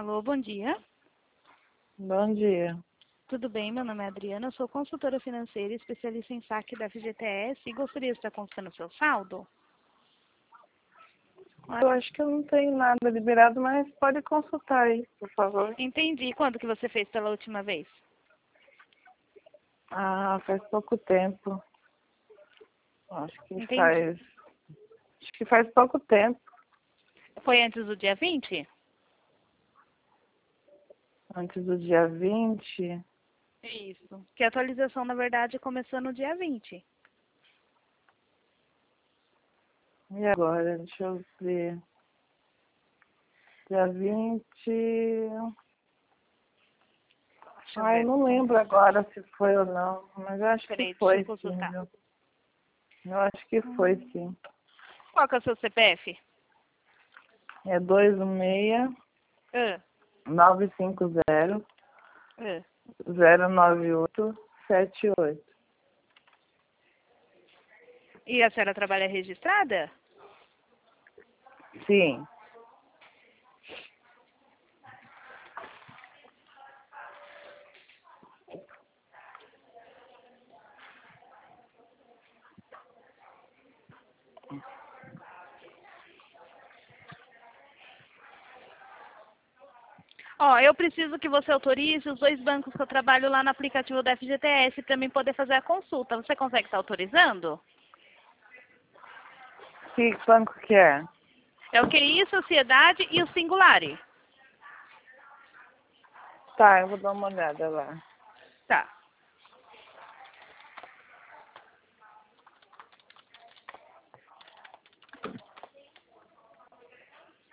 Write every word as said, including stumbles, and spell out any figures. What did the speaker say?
Alô, bom dia. Bom dia. Tudo bem? Meu nome é Adriana, eu sou consultora financeira e especialista em saque da F G T S e gostaria de estar consultando o seu saldo. Eu acho que eu não tenho nada liberado, mas pode consultar aí, por favor. Entendi. Quando que você fez pela última vez? Ah, faz pouco tempo. Acho que Entendi. faz. Acho que faz pouco tempo. Foi antes do dia vinte? Antes do dia vinte. Isso. Que a atualização, na verdade, começou no dia vinte. E agora? Deixa eu ver. Dia vinte. Deixa eu Ai, ver. não lembro agora se foi ou não, mas eu acho Peraí, que deixa foi eu sim, consultar. viu? Eu acho que foi Hum. sim. Qual que é o seu C P F? É dois um seis Ah, nove cinco zero ah. zero nove oito sete oito. E a senhora trabalha registrada? Sim. Ó, eu preciso que você autorize os dois bancos que eu trabalho lá no aplicativo da F G T S para mim poder fazer a consulta. Você consegue estar autorizando? Que banco que é? É o Q I, Sociedade e o Singulari. Tá, eu vou dar uma olhada lá. Tá.